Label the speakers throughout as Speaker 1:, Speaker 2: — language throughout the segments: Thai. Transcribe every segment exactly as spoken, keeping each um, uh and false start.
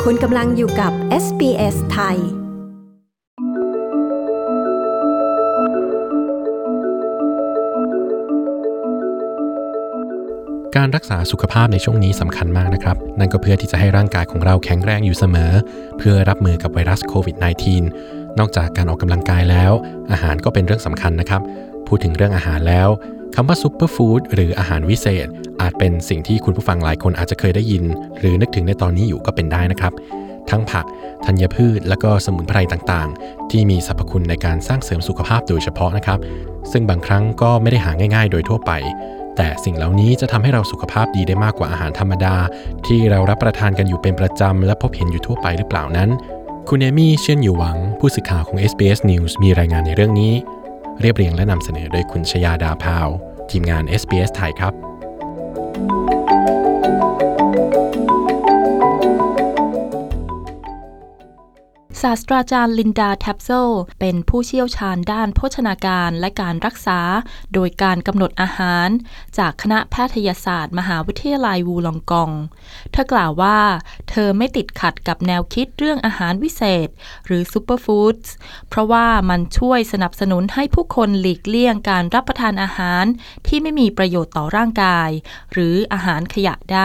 Speaker 1: คุณกำลังอยู่กับ เอส บี เอส ไทย
Speaker 2: การรักษาสุขภาพในช่วงนี้สำคัญมากนะครับนั่นก็เพื่อที่จะให้ร่างกายของเราแข็งแรงอยู่เสมอเพื่อรับมือกับไวรัสโควิด สิบเก้า นอกจากการออกกำลังกายแล้วอาหารก็เป็นเรื่องสำคัญนะครับพูดถึงเรื่องอาหารแล้วคำว่าซุปเปอร์ฟู้ดหรืออาหารวิเศษอาจเป็นสิ่งที่คุณผู้ฟังหลายคนอาจจะเคยได้ยินหรือนึกถึงในตอนนี้อยู่ก็เป็นได้นะครับทั้งผักธัญพืชและก็สมุนไพรต่างๆที่มีสรรพคุณในการสร้างเสริมสุขภาพโดยเฉพาะนะครับซึ่งบางครั้งก็ไม่ได้หาง่ายๆโดยทั่วไปแต่สิ่งเหล่านี้จะทำให้เราสุขภาพดีได้มากกว่าอาหารธรรมดาที่เรารับประทานกันอยู่เป็นประจำและพบเห็นอยู่ทั่วไปหรือเปล่านั้นคุณเอมี่เชียนอยู่หวังผู้สื่อข่าวของ เอส บี เอส News มีรายงานในเรื่องนี้เรียบเรียงและนำเสนอโดยคุณชยาดาพาวทีมงาน เอส บี เอส ไทยครับ
Speaker 3: ศาสตราจารย์ลินดาแทปเซลเป็นผู้เชี่ยวชาญด้านโภชนาการและการรักษาโดยการกำหนดอาหารจากคณะแพทยศาสตร์มหาวิทยาลัยวูลองกองเธอกล่าวว่าเธอไม่ติดขัดกับแนวคิดเรื่องอาหารวิเศษหรือซูเปอร์ฟู้ดส์เพราะว่ามันช่วยสนับสนุนให้ผู้คนหลีกเลี่ยงการรับประทานอาหารที่ไม่มีประโยชน์ต่อร่างกายหรืออาหารขยะได้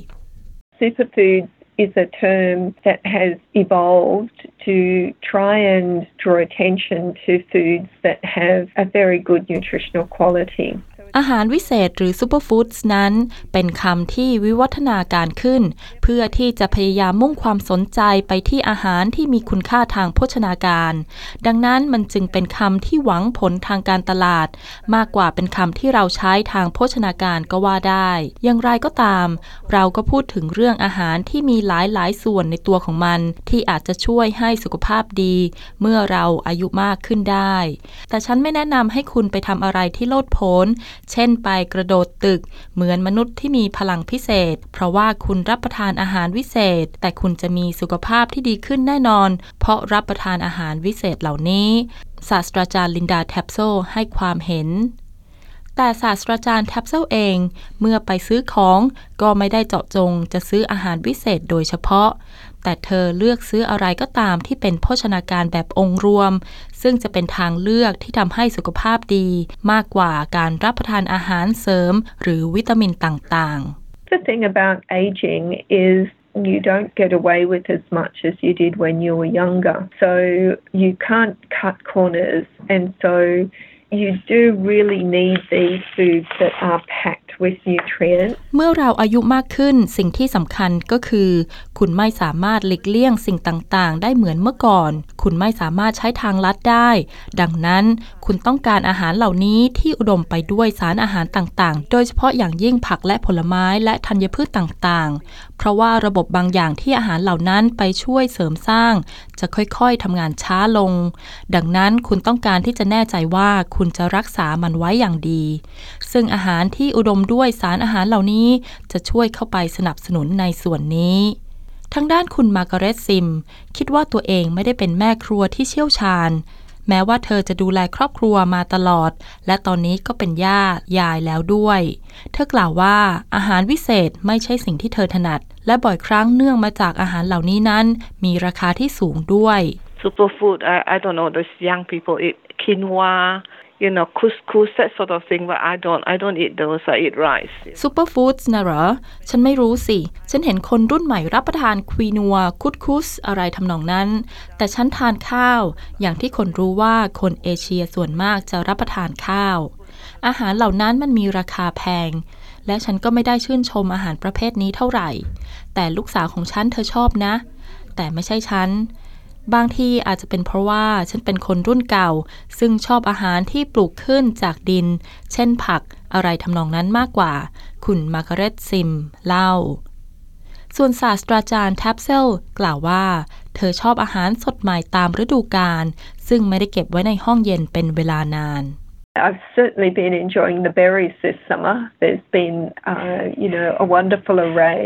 Speaker 4: Superfood is a term that has evolved to try and draw attention to foods that have a very good nutritional quality.
Speaker 3: อาหารวิเศษหรือซูเปอร์ฟู้ดส์นั้นเป็นคำที่วิวัฒนาการขึ้นเพื่อที่จะพยายามมุ่งความสนใจไปที่อาหารที่มีคุณค่าทางโภชนาการดังนั้นมันจึงเป็นคำที่หวังผลทางการตลาดมากกว่าเป็นคำที่เราใช้ทางโภชนาการก็ว่าได้อย่างไรก็ตามเราก็พูดถึงเรื่องอาหารที่มีหลายๆส่วนในตัวของมันที่อาจจะช่วยให้สุขภาพดีเมื่อเราอายุมากขึ้นได้แต่ฉันไม่แนะนำให้คุณไปทำอะไรที่โลดโผนเช่นไปกระโดดตึกเหมือนมนุษย์ที่มีพลังพิเศษเพราะว่าคุณรับประทานอาหารวิเศษแต่คุณจะมีสุขภาพที่ดีขึ้นแน่นอนเพราะรับประทานอาหารวิเศษเหล่านี้ศาสตราจารย์ลินดาแทปเซลให้ความเห็นแต่ศาสตราจารย์แทปเซลเองเมื่อไปซื้อของก็ไม่ได้เจาะจงจะซื้ออาหารวิเศษโดยเฉพาะแต่เธอเลือกซื้ออะไรก็ตามที่เป็นโภชนาการแบบองค์รวมซึ่งจะเป็นทางเลือกที่ทำให้สุขภาพดีมากกว่าการรับประทานอาหารเสริมหรือวิตามินต่างๆ
Speaker 4: The thing about aging is you don't get away with as much as you did when you were younger. So you can't cut corners and so you do really need these foods that are packed with nutrients.
Speaker 3: เมื่อเราอายุมากขึ้นสิ่งที่สำคัญก็คือคุณไม่สามารถหลีกเลี่ยงสิ่งต่างๆได้เหมือนเมื่อก่อนคุณไม่สามารถใช้ทางลัดได้ดังนั้นคุณต้องการอาหารเหล่านี้ที่อุดมไปด้วยสารอาหารต่างๆโดยเฉพาะอย่างยิ่งผักและผลไม้และธัญพืชต่างๆเพราะว่าระบบบางอย่างที่อาหารเหล่านั้นไปช่วยเสริมสร้างจะค่อยๆทำงานช้าลงดังนั้นคุณต้องการที่จะแน่ใจว่าคุณจะรักษามันไว้อย่างดีซึ่งอาหารที่อุดมด้วยสารอาหารเหล่านี้จะช่วยเข้าไปสนับสนุนในส่วนนี้ทางด้านคุณมาร์กาเร็ตซิมคิดว่าตัวเองไม่ได้เป็นแม่ครัวที่เชี่ยวชาญแม้ว่าเธอจะดูแลครอบครัวมาตลอดและตอนนี้ก็เป็นย่ายายแล้วด้วยเธอกล่าวว่าอาหารวิเศษไม่ใช่สิ่งที่เธอถนัดและบ่อยครั้งเนื่องมาจากอาหารเหล่านี้นั้นมีราคาที่สูงด้วย
Speaker 5: Superfood I I don't know those young people eat quinoa you know couscous that sort of thing but I don't I don't eat those I eat rice
Speaker 3: Superfoods นะเหรอฉันไม่รู้สิฉันเห็นคนรุ่นใหม่รับประทานควีนัวคุสคุสอะไรทำนองนั้นแต่ฉันทานข้าวอย่างที่คนรู้ว่าคนเอเชียส่วนมากจะรับประทานข้าวอาหารเหล่านั้นมันมีราคาแพงและฉันก็ไม่ได้ชื่นชมอาหารประเภทนี้เท่าไหร่แต่ลูกสาวของฉันเธอชอบนะแต่ไม่ใช่ฉันบางทีอาจจะเป็นเพราะว่าฉันเป็นคนรุ่นเก่าซึ่งชอบอาหารที่ปลูกขึ้นจากดินเช่นผักอะไรทำนองนั้นมากกว่าคุณมาร์กาเร็ตซิมเล่าส่วนศาสตราจารย์แทปเซลกล่าวว่าเธอชอบอาหารสดใหม่ตามฤดูกาลซึ่งไม่ได้เก็บไว้ในห้องเย็นเป็นเวลานาน
Speaker 4: I've certainly been enjoying the berries this summer. There's been, uh, you know, a wonderful array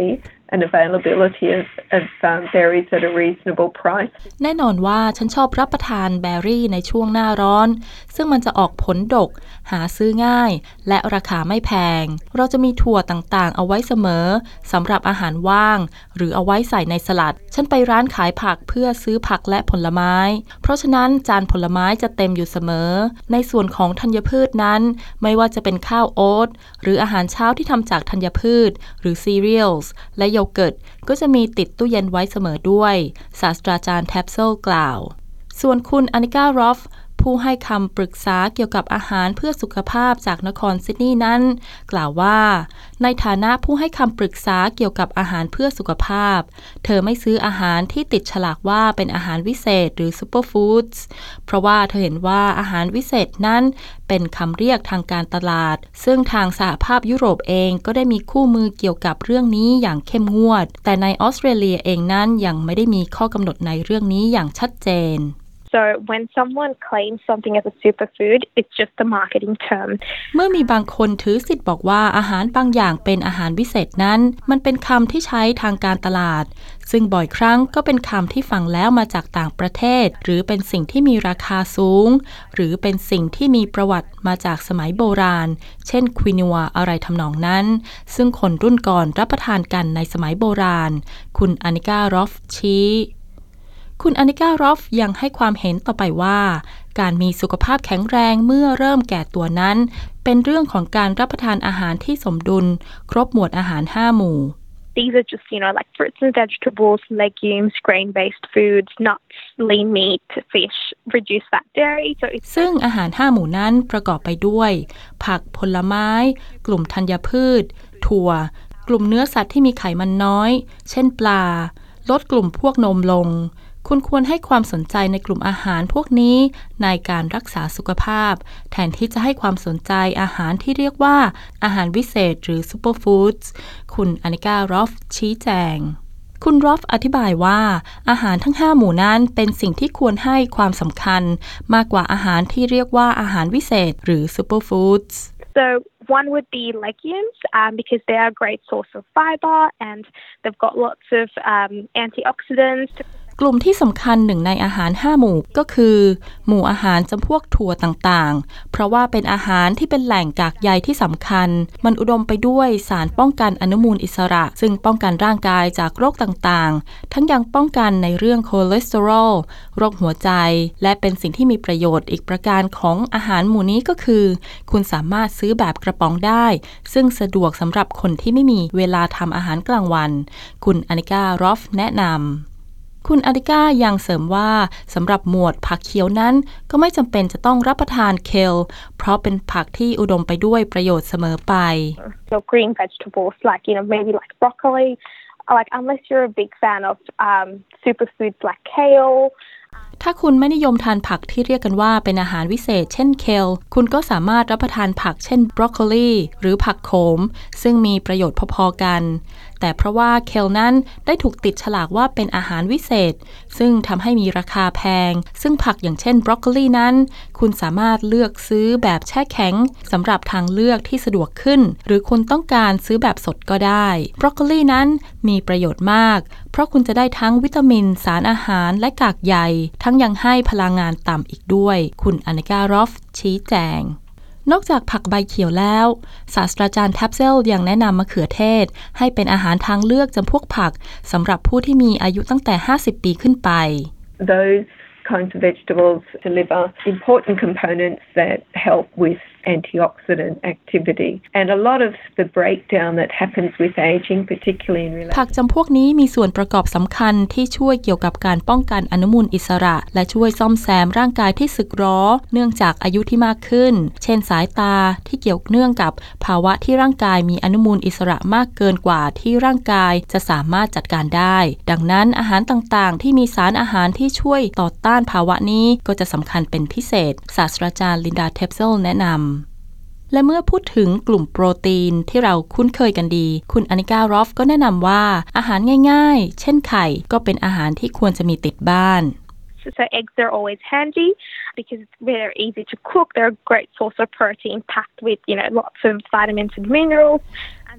Speaker 4: and availability of, of um, berries at a reasonable price.
Speaker 3: แน่นอนว่าฉันชอบรับประทานแบร์รี่ในช่วงหน้าร้อนซึ่งมันจะออกผลดกหาซื้อง่ายและราคาไม่แพงเราจะมีถั่วต่างๆเอาไว้เสมอสำหรับอาหารว่างหรือเอาไว้ใส่ในสลัดฉันไปร้านขายผักเพื่อซื้อผักและผลไม้เพราะฉะนั้นจานผลไม้จะเต็มอยู่เสมอในส่วนของธัญพืชนั้นไม่ว่าจะเป็นข้าวโอ๊ตหรืออาหารเช้าที่ทำจากธัญพืชหรือ cereals และโยเกิร์ตก็จะมีติดตู้เย็นไว้เสมอด้วยศาสตราจารย์แท็บเซลกล่าวส่วนคุณอานิก้ารอฟผู้ให้คำปรึกษาเกี่ยวกับอาหารเพื่อสุขภาพจากนครซิดนีย์นั้นกล่าวว่าในฐานะผู้ให้คำปรึกษาเกี่ยวกับอาหารเพื่อสุขภาพเธอไม่ซื้ออาหารที่ติดฉลากว่าเป็นอาหารวิเศษหรือซูเปอร์ฟู้ดส์เพราะว่าเธอเห็นว่าอาหารวิเศษนั้นเป็นคำเรียกทางการตลาดซึ่งทางสหภาพยุโรปเองก็ได้มีคู่มือเกี่ยวกับเรื่องนี้อย่างเข้มงวดแต่ในออสเตรเลียเองนั้นยังไม่ได้มีข้อกำหนดในเรื่องนี้อย่างชัดเจน
Speaker 6: So when someone claims something as a superfood, it's just a marketing term.
Speaker 3: เมื่อมีบางคนถือสิทธิ์บอกว่าอาหารบางอย่างเป็นอาหารวิเศษนั้นมันเป็นคำที่ใช้ทางการตลาดซึ่งบ่อยครั้งก็เป็นคำที่ฟังแล้วมาจากต่างประเทศหรือเป็นสิ่งที่มีราคาสูงหรือเป็นสิ่งที่มีประวัติมาจากสมัยโบราณเช่นควินัวอะไรทำนองนั้นซึ่งคนรุ่นก่อนรับประทานกันในสมัยโบราณคุณอานิก้ารอฟชี้คุณอานิก้ารอฟยังให้ความเห็นต่อไปว่าการมีสุขภาพแข็งแรงเมื่อเริ่มแก่ตัวนั้นเป็นเรื่องของการรับประทานอาหารที่สมดุลครบหมวดอาหารห้าหมู่
Speaker 6: These are just, you know, like fruits and vegetables, legumes, grain-based foods, nuts, lean meat, fish, reduced fat dairy. So it's
Speaker 3: ซึ่งอาหารห้าหมู่นั้นประกอบไปด้วยผักผลไม้กลุ่มธัญพืชถั่วกลุ่มเนื้อสัตว์ที่มีไขมันน้อยเช่นปลาลดกลุ่มพวกนมลงคุณควรให้ความสนใจในกลุ่มอาหารพวกนี้ในการรักษาสุขภาพแทนที่จะให้ความสนใจอาหารที่เรียกว่าอาหารวิเศษหรือซูเปอร์ฟู้ดส์คุณอานิก้ารอฟชี้แจงคุณรอฟอธิบายว่าอาหารทั้งห้าหมู่นั้นเป็นสิ่งที่ควรให้ความสำคัญมากกว่าอาหารที่เรียกว่าอาหารวิเศษหรือซูเปอร์ฟู้ดส์
Speaker 6: So one would be legumes um, because they are a great source of fiber and they've got lots of um, antioxidants.
Speaker 3: กลุ่มที่สำคัญหนึ่งในอาหารห้าหมู่ก็คือหมู่อาหารจำพวกถั่วต่างๆเพราะว่าเป็นอาหารที่เป็นแหล่งกากใยที่สำคัญมันอุดมไปด้วยสารป้องกันอนุมูลอิสระซึ่งป้องกันร่างกายจากโรคต่างๆทั้งยังป้องกันในเรื่องคอเลสเตอรอลโรคหัวใจและเป็นสิ่งที่มีประโยชน์อีกประการของอาหารหมู่นี้ก็คือคุณสามารถซื้อแบบกระป๋องได้ซึ่งสะดวกสำหรับคนที่ไม่มีเวลาทำอาหารกลางวันคุณอานิก้ารอฟแนะนำคุณอานิก้ายังเสริมว่าสำหรับหมวดผักเขียวนั้นก็ไม่จำเป็นจะต้องรับประทานเคลเพราะเป็นผักที่อุดมไปด้วยประโยชน์เสมอไป
Speaker 6: So green vegetables like, you know, maybe like broccoli, like unless you're a big fan of um, superfoods like kale.
Speaker 3: ถ้าคุณไม่นิยมทานผักที่เรียกกันว่าเป็นอาหารวิเศษเช่นเคลคุณก็สามารถรับประทานผักเช่นบรอกโคลีหรือผักโขมซึ่งมีประโยชน์พอๆกันแต่เพราะว่าเคลนั้นได้ถูกติดฉลากว่าเป็นอาหารวิเศษซึ่งทำให้มีราคาแพงซึ่งผักอย่างเช่นบรอกโคลีนั้นคุณสามารถเลือกซื้อแบบแช่แข็งสำหรับทางเลือกที่สะดวกขึ้นหรือคุณต้องการซื้อแบบสดก็ได้บรอกโคลีนั้นมีประโยชน์มากเพราะคุณจะได้ทั้งวิตามินสารอาหารและกากใยทั้งยังให้พลังงานต่ำอีกด้วยคุณอานิก้ารอฟชี้แจงนอกจากผักใบเขียวแล้วศาสตราจารย์แท็บเซลยังแนะนำมะเขือเทศให้เป็นอาหารทางเลือกจำพวกผักสำหรับผู้ที่มีอายุตั้งแต่ห้าสิบปีขึ้นไป
Speaker 4: Those kinds of vegetables deliver important components that help with antioxidant activity and a lot of the breakdown that happens with aging particularly in relation
Speaker 3: ผักจำพวกนี้มีส่วนประกอบสำคัญที่ช่วยเกี่ยวกับการป้องกันอนุมูลอิสระและช่วยซ่อมแซมร่างกายที่สึกหรอเนื่องจากอายุที่มากขึ้นเช่นสายตาที่เกี่ยวเนื่องกับภาวะที่ร่างกายมีอนุมูลอิสระมากเกินกว่าที่ร่างกายจะสามารถจัดการได้ดังนั้นอาหารต่างๆที่มีสารอาหารที่ช่วยต่อต้านภาวะนี้ก็จะสำคัญเป็นพิเศษศาสตราจารย์ลินดาเทปเซลแนะนำและเมื่อพูดถึงกลุ่มโปรตีนที่เราคุ้นเคยกันดีคุณอานิก้ารอฟก็แนะนำว่าอาหารง่ายๆเช่นไข่ก็เป็นอาหารที่ควรจะมีติดบ้าน
Speaker 6: So eggs are always handy because it's very easy to cook. They're a great source of protein packed with, you know, lots of vitamins and minerals.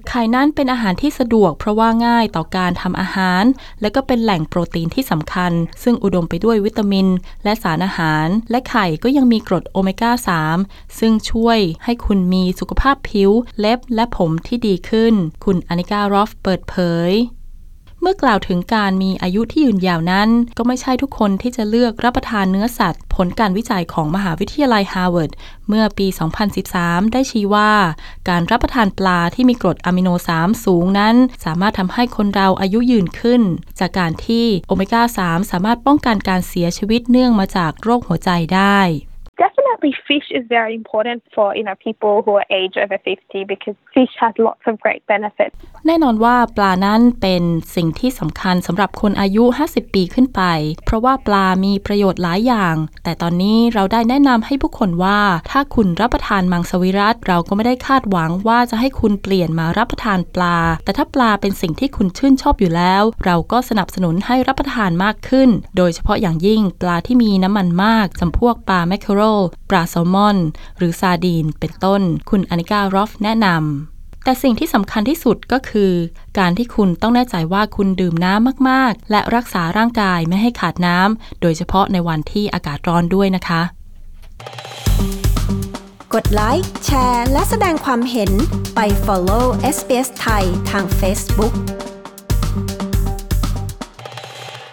Speaker 3: ไข่นั้นเป็นอาหารที่สะดวกเพราะว่าง่ายต่อการทำอาหารและก็เป็นแหล่งโปรตีนที่สำคัญซึ่งอุดมไปด้วยวิตามินและสารอาหารและไข่ก็ยังมีกรดโอเมก้า สาม ซึ่งช่วยให้คุณมีสุขภาพผิวเล็บและผมที่ดีขึ้นคุณอานิการอฟเปิดเผยเมื่อกล่าวถึงการมีอายุที่ยืนยาวนั้นก็ไม่ใช่ทุกคนที่จะเลือกรับประทานเนื้อสัตว์ผลการวิจัยของมหาวิทยาลัยฮาร์วาร์ดเมื่อปี สองพันสิบสาม ได้ชี้ว่าการรับประทานปลาที่มีกรดอะมิโน สาม สูงนั้นสามารถทำให้คนเราอายุยืนขึ้นจากการที่โอเมก้า สาม สามารถป้องกันการเสียชีวิตเนื่องมาจากโรคหัวใจได้
Speaker 6: Definitely fish is very important for, you know, people who are age over fifty because fish has lots of great benefits.
Speaker 3: แน่นอนว่าปลานั้นเป็นสิ่งที่สำคัญสำหรับคนอายุห้าสิบปีขึ้นไปเพราะว่าปลามีประโยชน์หลายอย่างแต่ตอนนี้เราได้แนะนำให้ผู้คนว่าถ้าคุณรับประทานมังสวิรัติเราก็ไม่ได้คาดหวังว่าจะให้คุณเปลี่ยนมารับประทานปลาแต่ถ้าปลาเป็นสิ่งที่คุณชื่นชอบอยู่แล้วเราก็สนับสนุนให้รับประทานมากขึ้นโดยเฉพาะอย่างยิ่งปลาที่มีน้ำมันมากจำพวกปลาแมคเคอเรลปลาแซลมอนหรือซาร์ดีนเป็นต้นคุณอานิการอฟแนะนำแต่สิ่งที่สำคัญที่สุดก็คือการที่คุณต้องแน่ใจว่าคุณดื่มน้ำมากๆและรักษาร่างกายไม่ให้ขาดน้ำโดยเฉพาะในวันที่อากาศร้อนด้วยนะคะ
Speaker 1: กดไลค์แชร์และแสดงความเห็นไป follow เอส บี เอส ไทยทาง Facebook